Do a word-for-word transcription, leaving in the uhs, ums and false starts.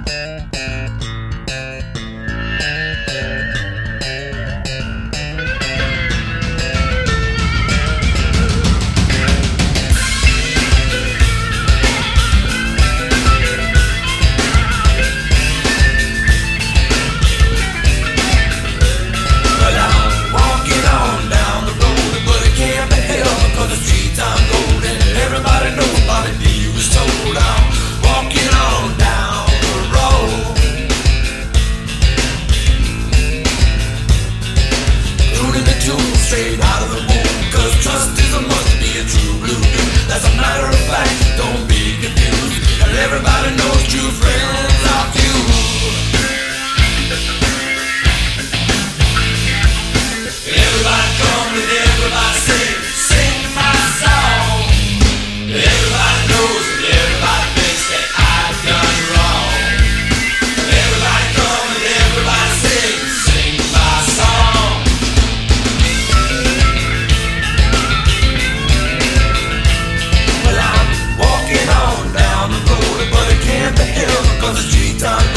Straight out of the womb, cause trust is a must, be a true blue. That's a matter of fact, don't be confused. And everybody knows true friends are few. Everybody come and everybody sing, sing my song. Everybody knows and everybody thinks that I've done wrong. Everybody come and everybody sing, sing my song. Walking on down the road, but it can't be helped, cause the streets are